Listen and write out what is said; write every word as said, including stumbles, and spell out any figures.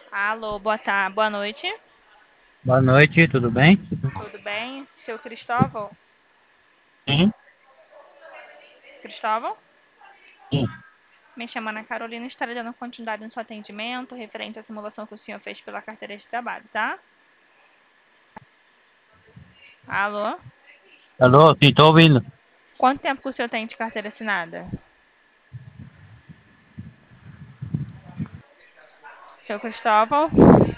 Alô, boa tarde, boa noite. Boa noite, tudo bem? Tudo bem? Seu Cristóvão? Sim, Cristóvão? sim. Me chama Ana Carolina, estarei dando continuidade no seu atendimento referente à simulação que o senhor fez pela carteira de trabalho, tá? Alô? Alô, sim, tô ouvindo. Quanto tempo que o senhor tem de carteira assinada? Seu Cristóvão?